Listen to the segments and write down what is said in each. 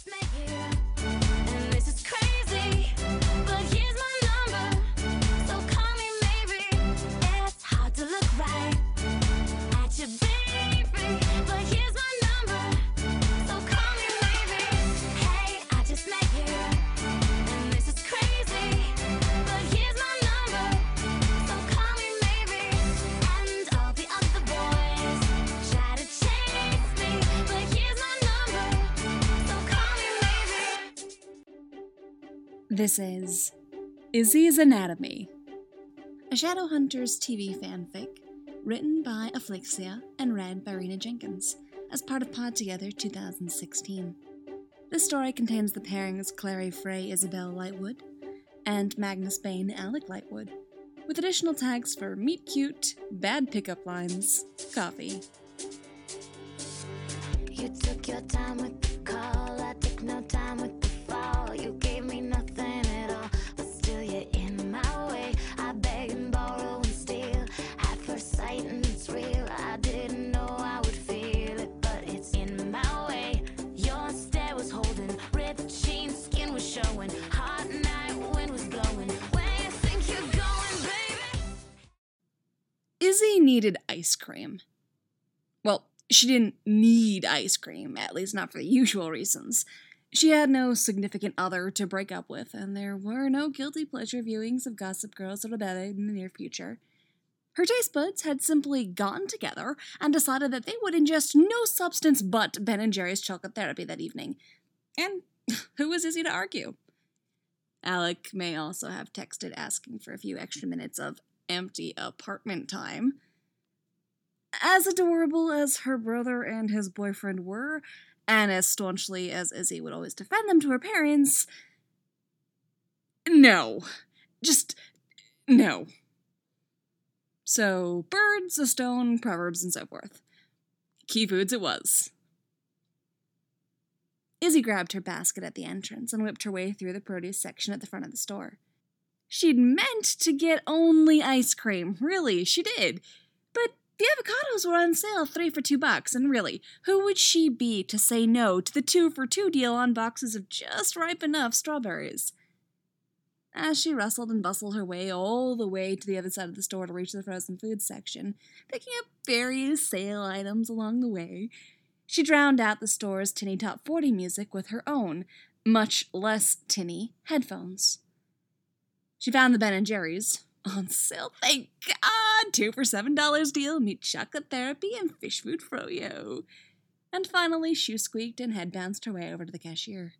just met you, and this is crazy, but here's my number, so call me maybe. It's hard to look right at you, baby, but here's my number, so call me maybe. Hey, I just met you, and this is crazy, but here's my number, so call me maybe. And all the other boys try to chase me, but here's my number, so call me maybe. This is Izzy's Anatomy, a Shadowhunters TV fanfic written by Afflixia and read by Rena Jenkins as part of Pod Together 2016. This story contains the pairings Clary Frey Isabel Lightwood and Magnus Bane Alec Lightwood, with additional tags for meet cute, bad pickup lines, coffee. You took your time with the call, I took no time with the fall. You gave me nothing at all, but still you're in my way. I beg and borrow and steal, at first sight and it's real. I didn't know I would feel it, but it's in my way. Your stare was holding, ripped jeans, skin was showing, hot night wind was blowing. Where you think you're going, baby? Izzy needed ice cream. Well, she didn't need ice cream, at least not for the usual reasons. She had no significant other to break up with, and there were no guilty pleasure viewings of Gossip Girls or Rebecca in the near future. Her taste buds had simply gotten together and decided that they would ingest no substance but Ben & Jerry's chocolate therapy that evening. And who was Izzy to argue? Alec may also have texted asking for a few extra minutes of empty apartment time. As adorable as her brother and his boyfriend were, and as staunchly as Izzy would always defend them to her parents, no. Just no. So, birds, a stone, proverbs, and so forth. Key foods it was. Izzy grabbed her basket at the entrance and whipped her way through the produce section at the front of the store. She'd meant to get only ice cream. Really, she did. But the avocados were on sale 3 for $2, and really, who would she be to say no to the 2 for $2 deal on boxes of just ripe enough strawberries? As she rustled and bustled her way all the way to the other side of the store to reach the frozen foods section, picking up various sale items along the way, she drowned out the store's tinny top 40 music with her own, much less tinny, headphones. She found the Ben & Jerry's on sale, thank God! 2 for $7 deal, meet chocolate therapy and fish food froyo. And finally, shoe squeaked and head bounced her way over to the cashier.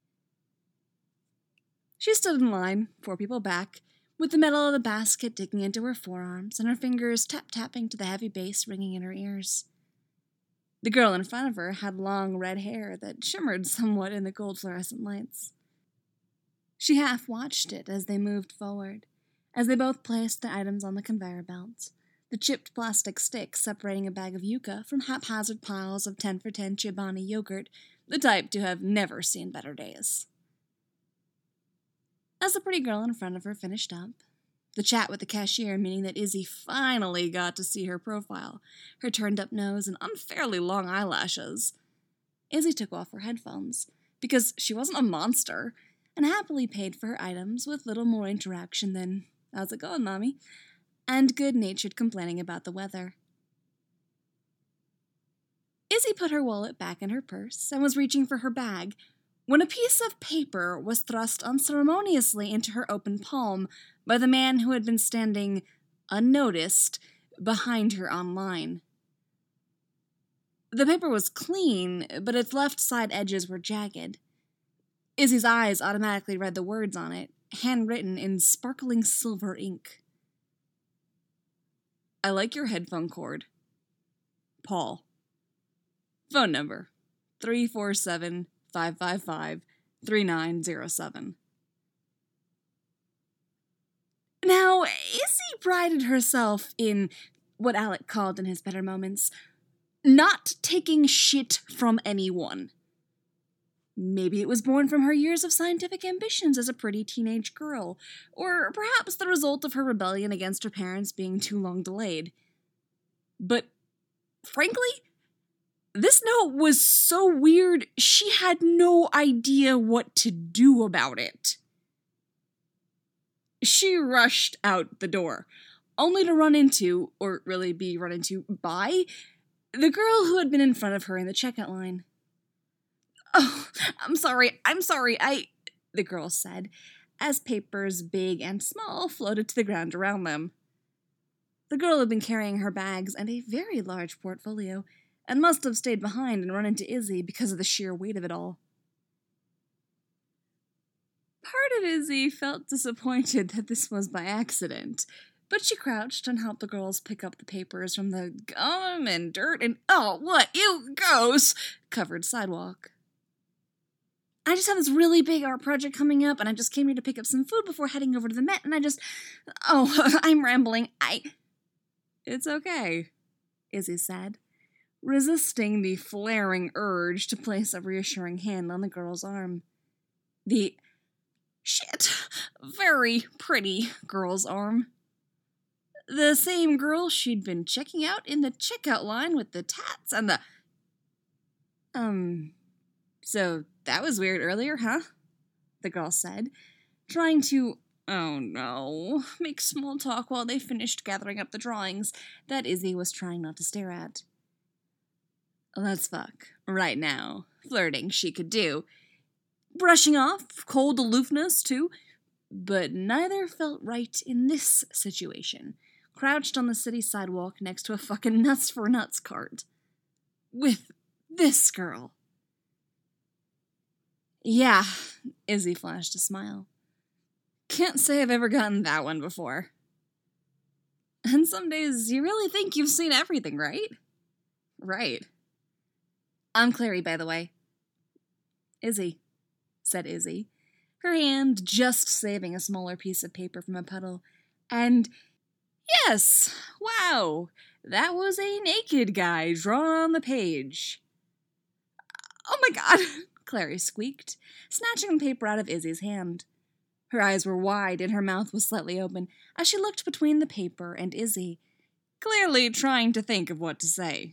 She stood in line, 4 people back, with the metal of the basket digging into her forearms and her fingers tap-tapping to the heavy bass ringing in her ears. The girl in front of her had long red hair that shimmered somewhat in the gold fluorescent lights. She half watched it as they moved forward, as they both placed the items on the conveyor belt, the chipped plastic sticks separating a bag of yucca from haphazard piles of 10 for 10 Chobani yogurt, the type to have never seen better days. As the pretty girl in front of her finished up, the chat with the cashier meaning that Izzy finally got to see her profile, her turned-up nose and unfairly long eyelashes, Izzy took off her headphones, because she wasn't a monster, and happily paid for her items with little more interaction than, "How's it going, Mommy?" and good-natured complaining about the weather. Izzy put her wallet back in her purse and was reaching for her bag when a piece of paper was thrust unceremoniously into her open palm by the man who had been standing, unnoticed, behind her on line. The paper was clean, but its left side edges were jagged. Izzy's eyes automatically read the words on it, handwritten in sparkling silver ink. "I like your headphone cord. Paul. Phone number, 347-555-3907. Now, Izzy prided herself in, what Alec called in his better moments, not taking shit from anyone. Maybe it was born from her years of scientific ambitions as a pretty teenage girl, or perhaps the result of her rebellion against her parents being too long delayed. But, frankly, This note was so weird, she had no idea what to do about it. She rushed out the door, only to run into, or really be run into by, the girl who had been in front of her in the checkout line. "Oh, I'm sorry, the girl said, as papers big and small floated to the ground around them. The girl had been carrying her bags and a very large portfolio, and must have stayed behind and run into Izzy because of the sheer weight of it all. Part of Izzy felt disappointed that this was by accident, but she crouched and helped the girls pick up the papers from the gum and dirt and, oh, what, ew, gross, covered sidewalk. I just have this really big art project coming up, and I just came here to pick up some food before heading over to the Met, and I'm rambling. It's okay, Izzy said, resisting the flaring urge to place a reassuring hand on the girl's arm. The very pretty girl's arm. The same girl she'd been checking out in the checkout line with the tats and the... So that was weird earlier, huh? The girl said, trying to, make small talk while they finished gathering up the drawings that Izzy was trying not to stare at. Let's fuck, right now. Flirting she could do. Brushing off, cold aloofness, too. But neither felt right in this situation, crouched on the city sidewalk next to a fucking Nuts for Nuts cart. With this girl. Yeah, Izzy flashed a smile. Can't say I've ever gotten that one before. And some days you really think you've seen everything, right? Right. I'm Clary, by the way. Izzy, said Izzy, her hand just saving a smaller piece of paper from a puddle. And, yes, wow, that was a naked guy drawn on the page. Oh my god, Clary squeaked, snatching the paper out of Izzy's hand. Her eyes were wide and her mouth was slightly open as she looked between the paper and Izzy, clearly trying to think of what to say.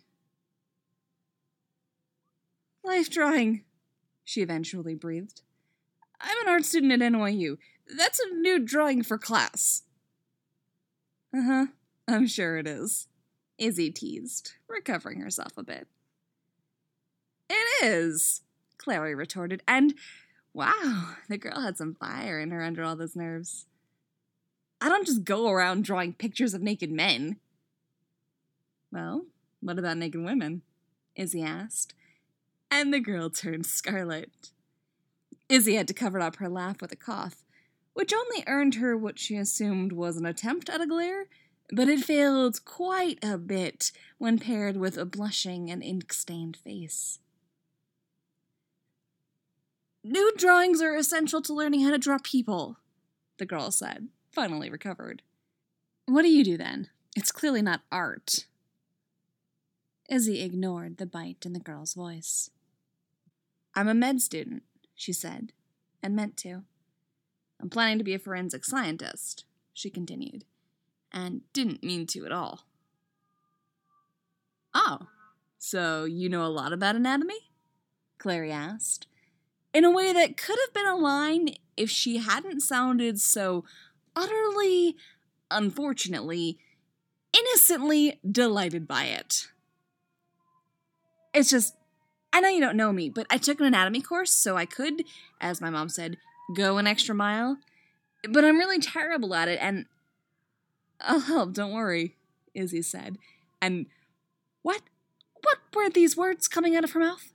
Life drawing, she eventually breathed. I'm an art student at NYU. That's a new drawing for class. Uh-huh, I'm sure it is, Izzy teased, recovering herself a bit. It is, Clary retorted, and, wow, the girl had some fire in her under all those nerves. I don't just go around drawing pictures of naked men. Well, what about naked women? Izzy asked, and the girl turned scarlet. Izzy had to cover up her laugh with a cough, which only earned her what she assumed was an attempt at a glare, but it failed quite a bit when paired with a blushing and ink-stained face. Nude drawings are essential to learning how to draw people, the girl said, finally recovered. What do you do then? It's clearly not art. Izzy ignored the bite in the girl's voice. I'm a med student, she said, and meant to. I'm planning to be a forensic scientist, she continued, and didn't mean to at all. Oh, so you know a lot about anatomy? Clary asked, in a way that could have been a line if she hadn't sounded so utterly, unfortunately, innocently delighted by it. It's just, I know you don't know me, but I took an anatomy course so I could, as my mom said, go an extra mile. But I'm really terrible at it, and I'll help, don't worry, Izzy said. And what were these words coming out of her mouth?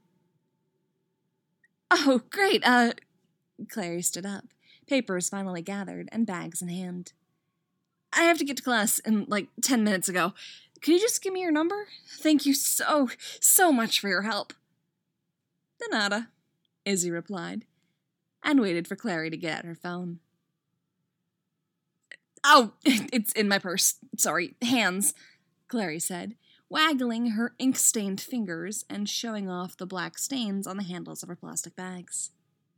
Oh, great, Clary stood up, papers finally gathered and bags in hand. I have to get to class in, 10 minutes ago. Could you just give me your number? Thank you so much for your help. De nada, Izzy replied, and waited for Clary to get at her phone. Oh, it's in my purse. Sorry, hands, Clary said, waggling her ink-stained fingers and showing off the black stains on the handles of her plastic bags.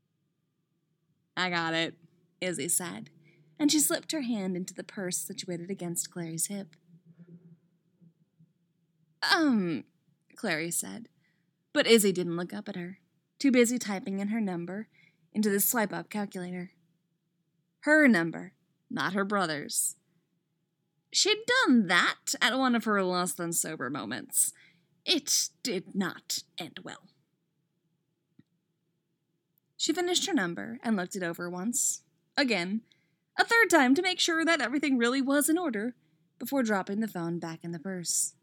I got it, Izzy said, and she slipped her hand into the purse situated against Clary's hip. Clary said, But Izzy didn't look up at her, too busy typing in her number into the swipe-up calculator. Her number, not her brother's. She'd done that at one of her less-than-sober moments. It did not end well. She finished her number and looked it over once, again, a third time to make sure that everything really was in order, before dropping the phone back in the purse.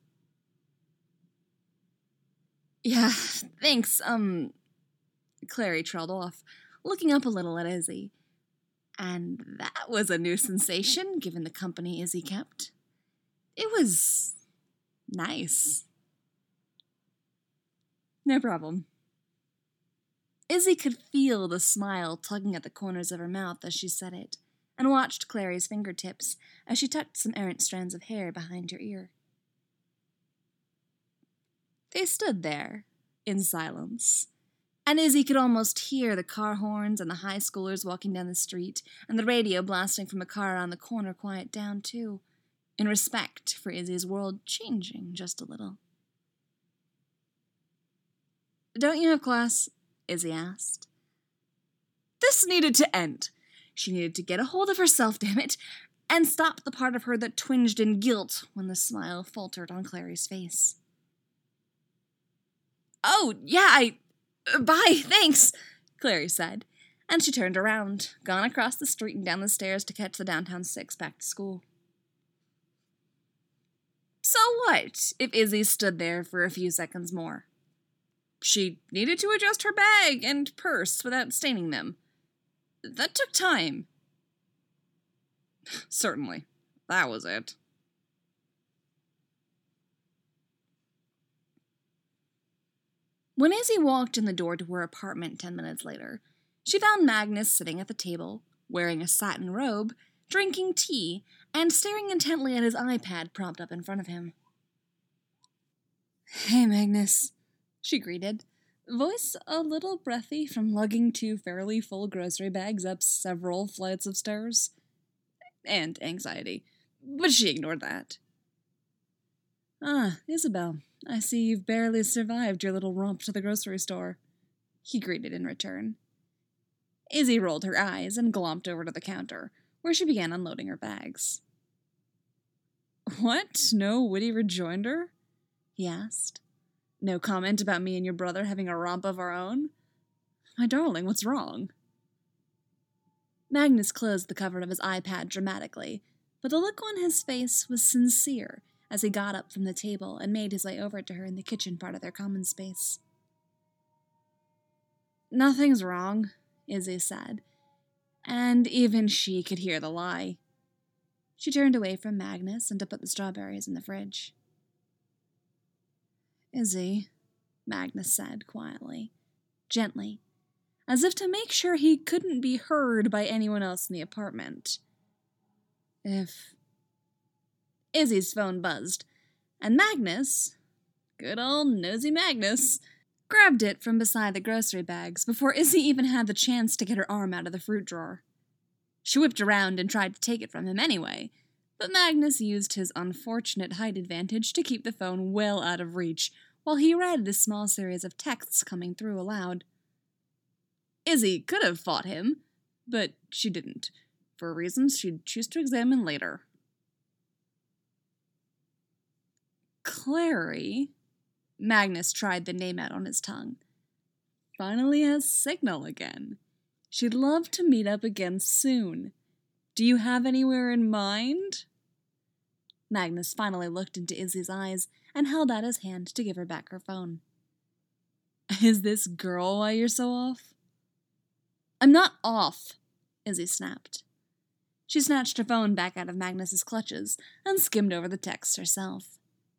Yeah, thanks, Clary trailed off, looking up a little at Izzy. And that was a new sensation, given the company Izzy kept. It was nice. No problem. Izzy could feel the smile tugging at the corners of her mouth as she said it, and watched Clary's fingertips as she tucked some errant strands of hair behind her ear. They stood there, in silence, and Izzy could almost hear the car horns and the high schoolers walking down the street, and the radio blasting from a car around the corner quiet down, too, in respect for Izzy's world changing just a little. "Don't you have class?" Izzy asked. This needed to end. She needed to get a hold of herself, damn it, and stop the part of her that twinged in guilt when the smile faltered on Clary's face. "Oh, yeah, bye, thanks," Clary said, and she turned around, gone across the street and down the stairs to catch the downtown 6 back to school. So what if Izzy stood there for a few seconds more? She needed to adjust her bag and purse without staining them. That took time. Certainly, that was it. When Izzy walked in the door to her apartment 10 minutes later, she found Magnus sitting at the table, wearing a satin robe, drinking tea, and staring intently at his iPad propped up in front of him. "Hey, Magnus," she greeted, voice a little breathy from lugging 2 fairly full grocery bags up several flights of stairs. And anxiety, but she ignored that. "Ah, Isabel, I see you've barely survived your little romp to the grocery store," he greeted in return. Izzy rolled her eyes and glomped over to the counter, where she began unloading her bags. "What? No witty rejoinder?" he asked. "No comment about me and your brother having a romp of our own? My darling, what's wrong?" Magnus closed the cover of his iPad dramatically, but the look on his face was sincere as he got up from the table and made his way over to her in the kitchen part of their common space. "Nothing's wrong," Izzy said, and even she could hear the lie. She turned away from Magnus and to put the strawberries in the fridge. "Izzy," Magnus said quietly, gently, as if to make sure he couldn't be heard by anyone else in the apartment. Izzy's phone buzzed, and Magnus, good old nosy Magnus, grabbed it from beside the grocery bags before Izzy even had the chance to get her arm out of the fruit drawer. She whipped around and tried to take it from him anyway, but Magnus used his unfortunate height advantage to keep the phone well out of reach while he read the small series of texts coming through aloud. Izzy could have fought him, but she didn't, for reasons she'd choose to examine later. "Clary," Magnus tried the name out on his tongue, "finally has signal again. She'd love to meet up again soon. Do you have anywhere in mind?" Magnus finally looked into Izzy's eyes and held out his hand to give her back her phone. "Is this girl why you're so off?" "I'm not off," Izzy snapped. She snatched her phone back out of Magnus's clutches and skimmed over the text herself.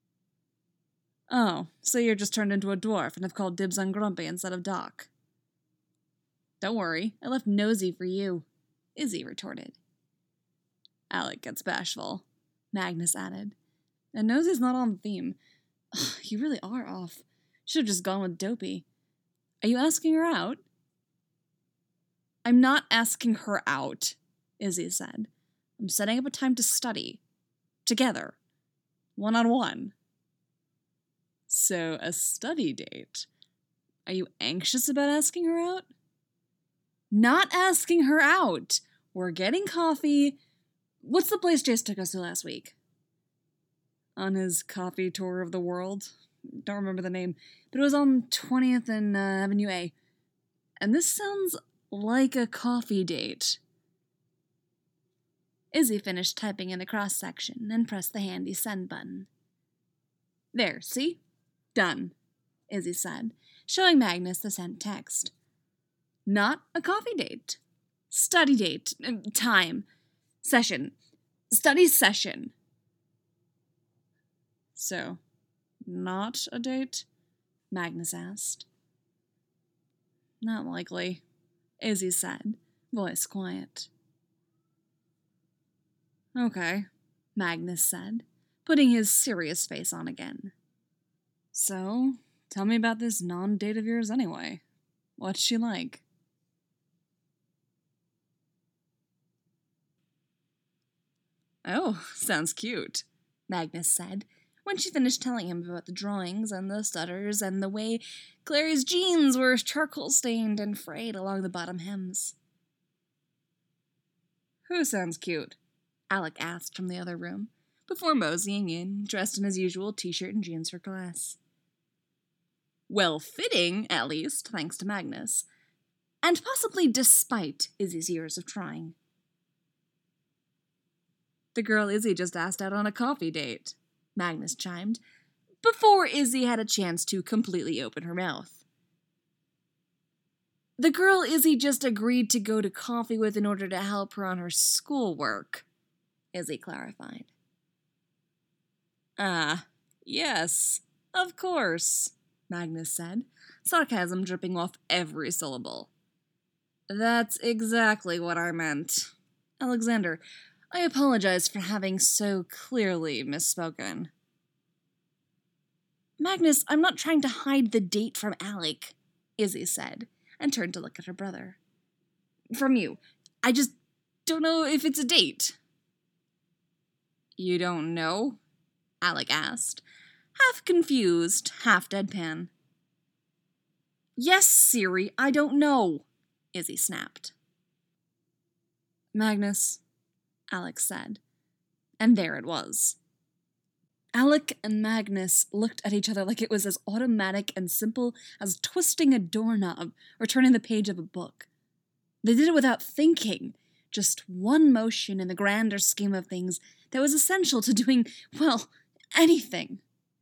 "Oh, so you're just turned into a dwarf and have called dibs on Grumpy instead of Doc." "Don't worry, I left Nosy for you," Izzy retorted. "Alec gets bashful," Magnus added. "And Nosy's not on theme. Ugh, you really are off. Should have just gone with Dopey. Are you asking her out?" "I'm not asking her out," Izzy said. "I'm setting up a time to study. Together. One-on-one." "So, a study date," Are you anxious about asking her out? Not asking her out! We're getting coffee. What's the place Jace took us to last week? On his coffee tour of the world. Don't remember the name, but it was on 20th and Avenue A. And this sounds like a coffee date. Izzy finished typing in the cross-section and pressed the handy send button. There, see? Done, Izzy said, showing Magnus the sent text. Not a coffee date. Study date. Time. Session. Study session. So, not a date? Magnus asked. Not likely, Izzy said, voice quiet. Okay, Magnus said, putting his serious face on again. So, tell me about this non-date of yours anyway. What's she like? Oh, sounds cute, Magnus said, when she finished telling him about the drawings and the stutters and the way Clary's jeans were charcoal-stained and frayed along the bottom hems. Who sounds cute? Alec asked from the other room, before moseying in, dressed in his usual t-shirt and jeans for class. Well-fitting, at least, thanks to Magnus, and possibly despite Izzy's years of trying. The girl Izzy just asked out on a coffee date, Magnus chimed, before Izzy had a chance to completely open her mouth. The girl Izzy just agreed to go to coffee with in order to help her on her schoolwork, Izzy clarified. Ah, yes, of course, Magnus said, sarcasm dripping off every syllable. That's exactly what I meant. Alexander, I apologize for having so clearly misspoken. Magnus, I'm not trying to hide the date from Alec, Izzy said, and turned to look at her brother. From you. I just don't know if it's a date. You don't know? Alec asked, half confused, half deadpan. Yes, Siri, I don't know, Izzy snapped. Magnus, Alec said, and there it was. Alec and Magnus looked at each other like it was as automatic and simple as twisting a doorknob or turning the page of a book. They did it without thinking, just one motion in the grander scheme of things that was essential to doing, well, anything.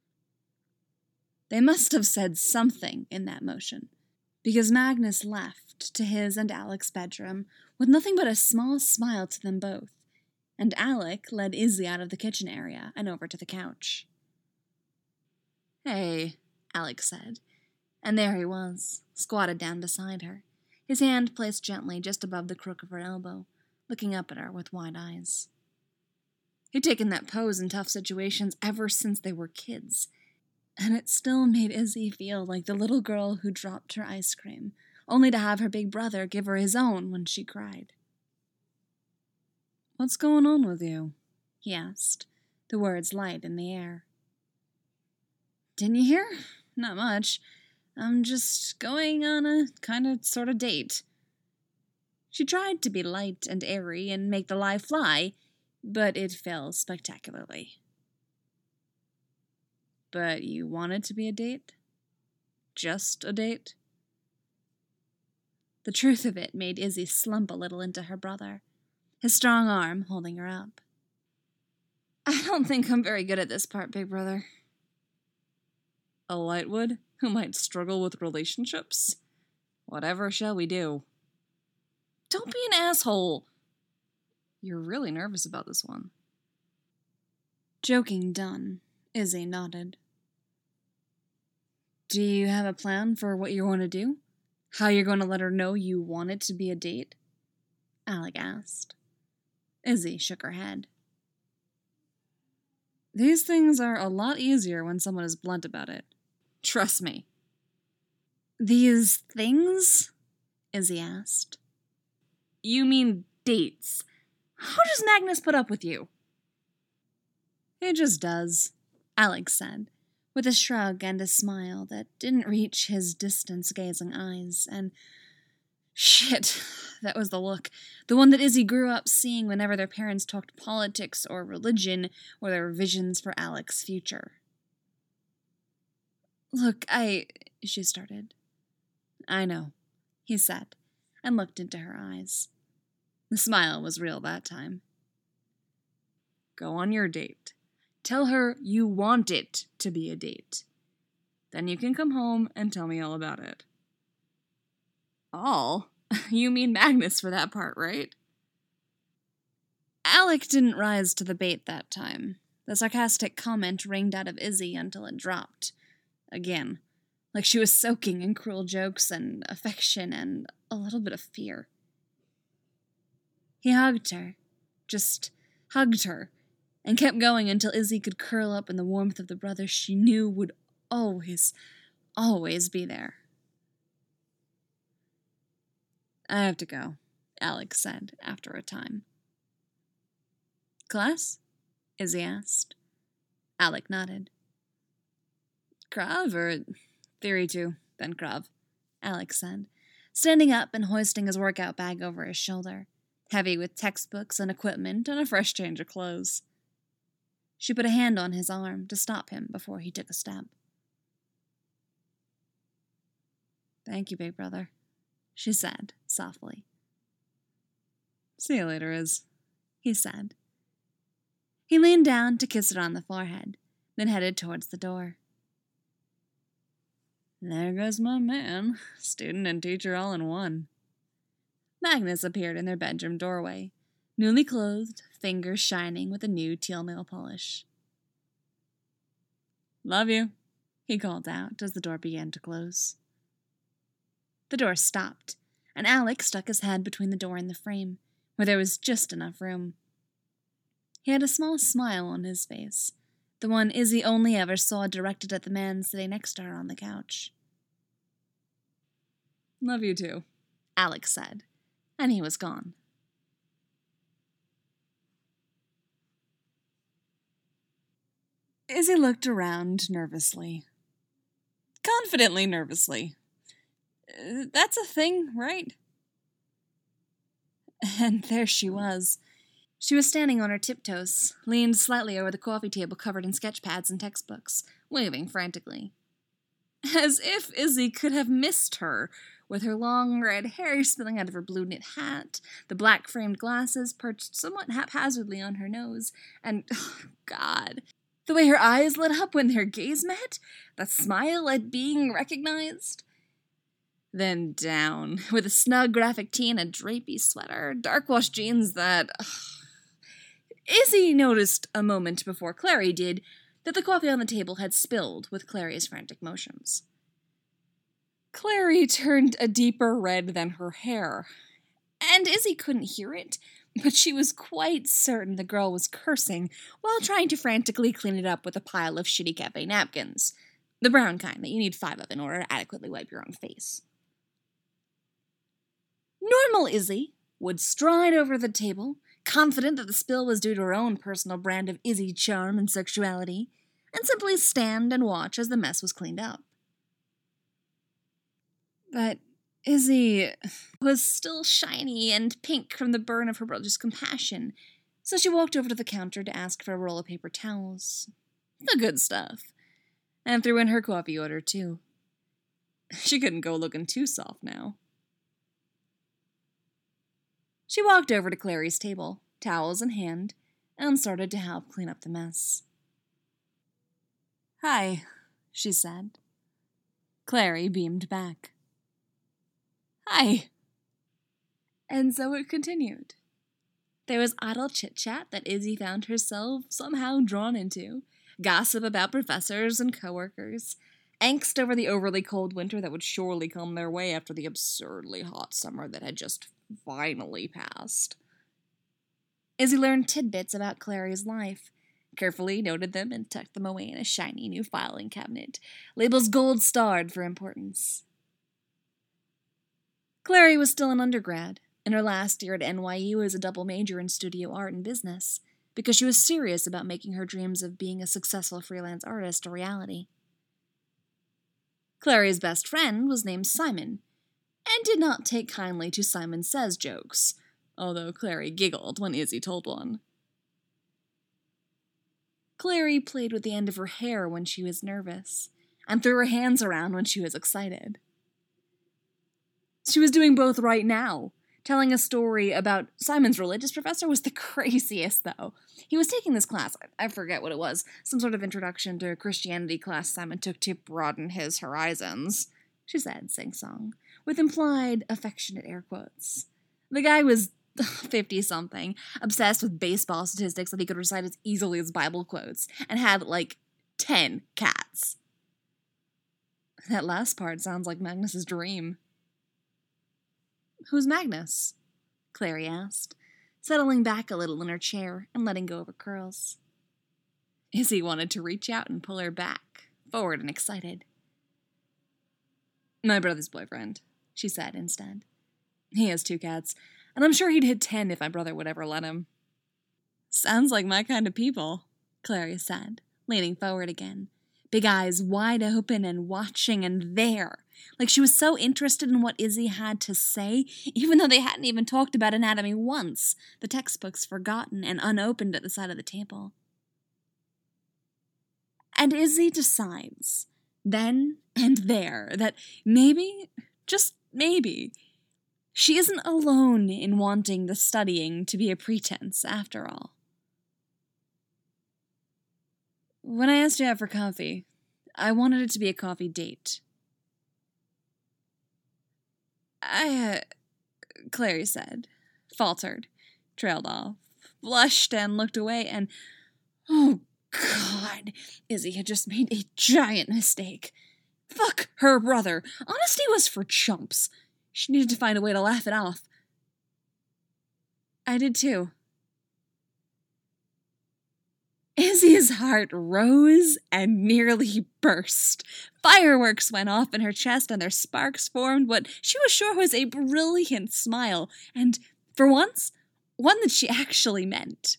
They must have said something in that motion, because Magnus left to his and Alec's bedroom with nothing but a small smile to them both, and Alec led Izzy out of the kitchen area and over to the couch. Hey, Alec said, and there he was, squatted down beside her, his hand placed gently just above the crook of her elbow, looking up at her with wide eyes. He'd taken that pose in tough situations ever since they were kids, and it still made Izzy feel like the little girl who dropped her ice cream, only to have her big brother give her his own when she cried. What's going on with you? He asked, the words light in the air. Didn't you hear? Not much. I'm just going on a sort of date. She tried to be light and airy and make the lie fly, but it failed spectacularly. But you want it to be a date? Just a date? The truth of it made Izzy slump a little into her brother, his strong arm holding her up. I don't think I'm very good at this part, big brother. A Lightwood who might struggle with relationships? Whatever shall we do? Don't be an asshole. You're really nervous about this one. Joking done, Izzy nodded. Do you have a plan for what you're going to do? How you're going to let her know you want it to be a date? Alec asked. Izzy shook her head. These things are a lot easier when someone is blunt about it. Trust me. These things? Izzy asked. You mean dates. How does Magnus put up with you? He just does, Alec said, with a shrug and a smile that didn't reach his distance-gazing eyes, and shit, that was the look. The one that Izzy grew up seeing whenever their parents talked politics or religion or their visions for Alec's future. Look, she started. I know, he said, and looked into her eyes. The smile was real that time. Go on your date. Tell her you want it to be a date. Then you can come home and tell me all about it. All? You mean Magnus for that part, right? Alec didn't rise to the bait that time. The sarcastic comment ringed out of Izzy until it dropped. Again, like she was soaking in cruel jokes and affection and a little bit of fear. He hugged her, just hugged her, and kept going until Izzy could curl up in the warmth of the brother she knew would always, always be there. I have to go, Alex said after a time. Class? Izzy asked. Alec nodded. Krav or Theory 2, then Krav, Alex said, standing up and hoisting his workout bag over his shoulder, heavy with textbooks and equipment and a fresh change of clothes. She put a hand on his arm to stop him before he took a step. Thank you, big brother, she said softly. See you later, Iz, he said. He leaned down to kiss her on the forehead, then headed towards the door. There goes my man, student and teacher all in one. Magnus appeared in their bedroom doorway, newly clothed, fingers shining with a new teal nail polish. Love you, he called out as the door began to close. The door stopped, and Alec stuck his head between the door and the frame, where there was just enough room. He had a small smile on his face, the one Izzy only ever saw directed at the man sitting next to her on the couch. Love you too, Alex said, and he was gone. Izzy looked around nervously. Confidently nervously. That's a thing, right? And there she was. She was standing on her tiptoes, leaned slightly over the coffee table covered in sketch pads and textbooks, waving frantically. As if Izzy could have missed her, with her long red hair spilling out of her blue knit hat, the black framed glasses perched somewhat haphazardly on her nose, and, oh, God, the way her eyes lit up when their gaze met, the smile at being recognized. Then down, with a snug graphic tee and a drapey sweater, dark-washed jeans that... Izzy noticed a moment before Clary did that the coffee on the table had spilled with Clary's frantic motions. Clary turned a deeper red than her hair, and Izzy couldn't hear it, but she was quite certain the girl was cursing while trying to frantically clean it up with a pile of shitty cafe napkins, the brown kind that you need 5 of in order to adequately wipe your own face. Normal Izzy would stride over the table, confident that the spill was due to her own personal brand of Izzy charm and sexuality, and simply stand and watch as the mess was cleaned up. But Izzy was still shiny and pink from the burn of her brother's compassion, so she walked over to the counter to ask for a roll of paper towels. The good stuff. And threw in her coffee order, too. She couldn't go looking too soft now. She walked over to Clary's table, towels in hand, and started to help clean up the mess. Hi, she said. Clary beamed back. Hi. And so it continued. There was idle chit-chat that Izzy found herself somehow drawn into, gossip about professors and coworkers, angst over the overly cold winter that would surely come their way after the absurdly hot summer that had just finally passed. Izzy learned tidbits about Clary's life, carefully noted them and tucked them away in a shiny new filing cabinet, labels gold-starred for importance. Clary was still an undergrad, in her last year at NYU as a double major in studio art and business, because she was serious about making her dreams of being a successful freelance artist a reality. Clary's best friend was named Simon, and did not take kindly to Simon Says jokes, although Clary giggled when Izzy told one. Clary played with the end of her hair when she was nervous, and threw her hands around when she was excited. She was doing both right now. Telling a story about Simon's religious professor was the craziest, though. He was taking this class, I forget what it was, some sort of introduction to Christianity class Simon took to broaden his horizons, she said, sing-song, with implied affectionate air quotes. The guy was 50-something, obsessed with baseball statistics that he could recite as easily as Bible quotes, and had, 10 cats. That last part sounds like Magnus's dream. Who's Magnus? Clary asked, settling back a little in her chair and letting go of her curls. Izzy wanted to reach out and pull her back, forward and excited. My brother's boyfriend, she said instead. He has 2 cats, and I'm sure he'd hit 10 if my brother would ever let him. Sounds like my kind of people, Clary said, leaning forward again, big eyes wide open and watching and there, like she was so interested in what Izzy had to say, even though they hadn't even talked about anatomy once, the textbooks forgotten and unopened at the side of the table. And Izzy decides, then and there, that maybe, just maybe, she isn't alone in wanting the studying to be a pretense after all. When I asked you out for coffee, I wanted it to be a coffee date. Clary said, faltered, trailed off, blushed and looked away, and, oh God, Izzy had just made a giant mistake. Fuck her brother. Honesty was for chumps. She needed to find a way to laugh it off. I did too. Izzy's heart rose and nearly burst. Fireworks went off in her chest and their sparks formed what she was sure was a brilliant smile, and, for once, one that she actually meant.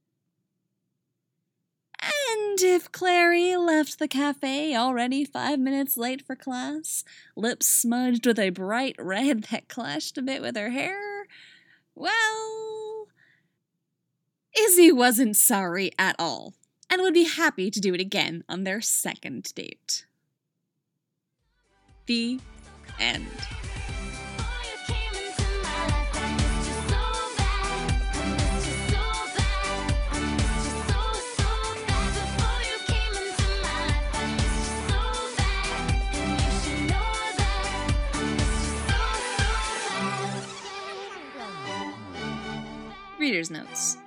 And if Clary left the cafe already 5 minutes late for class, lips smudged with a bright red that clashed a bit with her hair, well, Izzy wasn't sorry at all, and would be happy to do it again on their second date. The end. Reader's notes.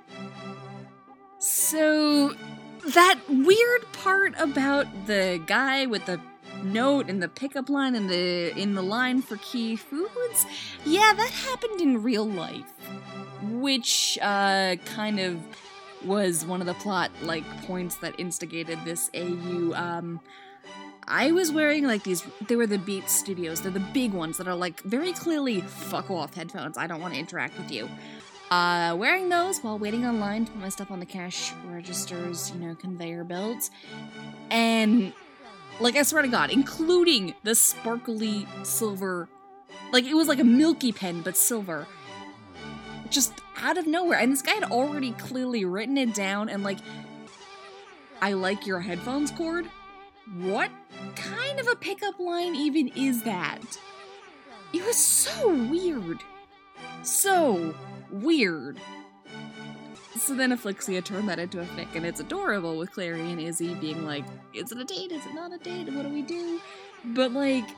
So, that weird part about the guy with the note and the pickup line and in the line for key foods, yeah, that happened in real life, which kind of was one of the plot points that instigated this AU. I was wearing these, they were the Beats Studios, they're the big ones that are very clearly fuck off headphones, I don't want to interact with you. Wearing those while waiting online to put my stuff on the cash registers, conveyor belts. And, I swear to God, including the sparkly silver, it was like a Milky pen, but silver. Just out of nowhere. And this guy had already clearly written it down and, I like your headphones cord? What kind of a pickup line even is that? It was so weird. So weird. So then Afflixia turned that into a fic, and it's adorable with Clary and Izzy being like, is it a date? Is it not a date? What do we do? But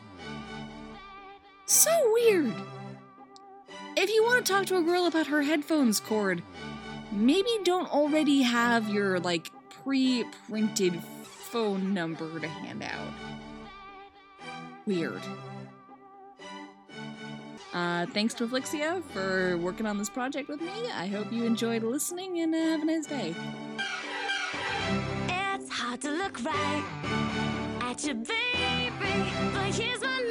so weird. If you want to talk to a girl about her headphones cord, maybe don't already have your pre-printed phone number to hand out. Weird. Thanks to Afflixia for working on this project with me. I hope you enjoyed listening, and have a nice day. It's hard to look right at you, baby, but here's my